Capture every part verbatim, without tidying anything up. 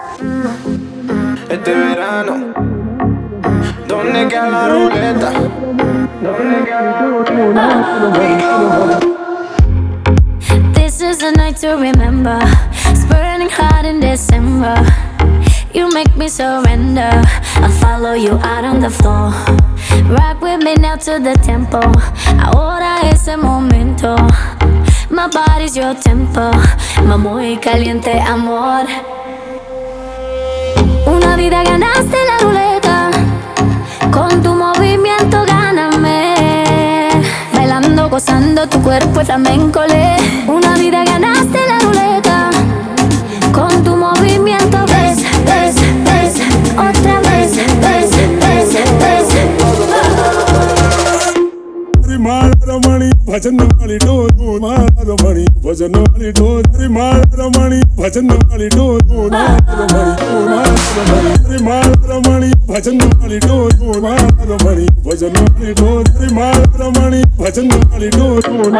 Este verano, ¿dónde queda la ruleta? This is a night to remember. It's burning hot in December. You make me surrender. I'll follow you out on the floor. Rock with me now to the tempo. Ahora es el momento. My body's your tempo. My muy caliente amor. Una vida ganaste la ruleta. Con tu movimiento gáname. Bailando, gozando tu cuerpo es flamenco. Una vida ganaste la ruleta. Con tu movimiento ves, ves, ves. Otra vez, ves, ves, ves. Ramaani, bhajan wali do do Ramaani, bhajan wali do Ramaani, bhajan wali do Ramaani, Ramaani, bhajan wali do Ramaani, bhajan wali do Ramaani, bhajan wali do.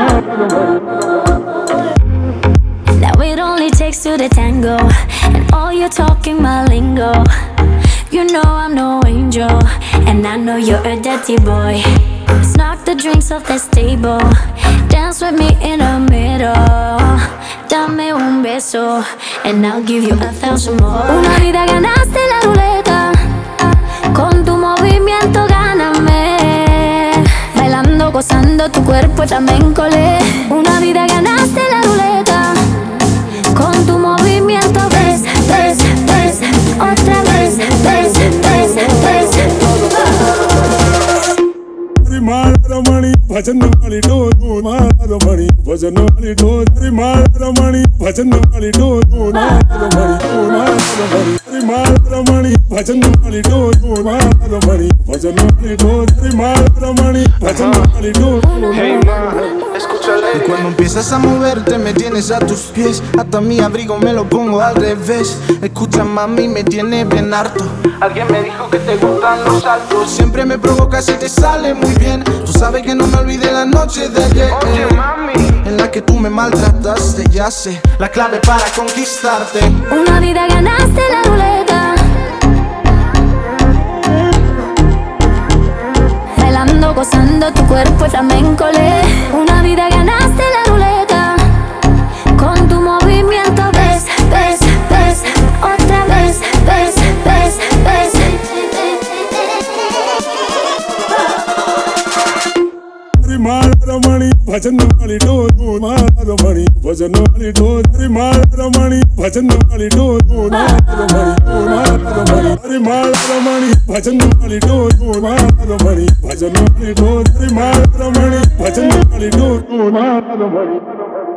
Now it only takes two to tango, and all you're talking my lingo. You know I'm no angel, and I know you're a dirty boy. Let's knock the drinks off this table. Dance with me in the middle. Dame un beso, and I'll give you a thousand more. Una vida ganaste la ruleta. Con tu movimiento gáname. Bailando, gozando tu cuerpo es flamenco. Una vida ganaste la ruleta. Con tu movimiento ves, ves, ves. Otra vez, ves, ves, ves. Ramaani, bhajan wali do Ramaani, bhajan wali do Ramaani, bhajan wali do Ramaani, Ramaani, bhajan wali do Ramaani, bhajan wali do Ramaani, bhajan wali do. Hey ma, escúchale. Y cuando empiezas a moverte me tienes a tus pies. Hasta mi abrigo me lo pongo al revés. Escucha mami, me tiene bien harto. Alguien me dijo que te gustan los saltos. Siempre me provocas y te sale muy bien. Tú sabes que no me olvidé la noche de ayer. Oye mami, En la que tú me maltrataste, ya sé la clave para conquistarte. Una vida ganaste la ruleta. Bailando, gozando tu cuerpo es flamenco. Una vida ganaste la ruleta. Con tu movimiento ves, ves, ves. Otra vez, ves, ves, ves. Ramaani, bhajan wali do Ramaani, bhajan wali do Ramaani, bhajan wali do Ramaani, Ramaani, bhajan wali do Ramaani, bhajan wali do Ramaani, bhajan wali do.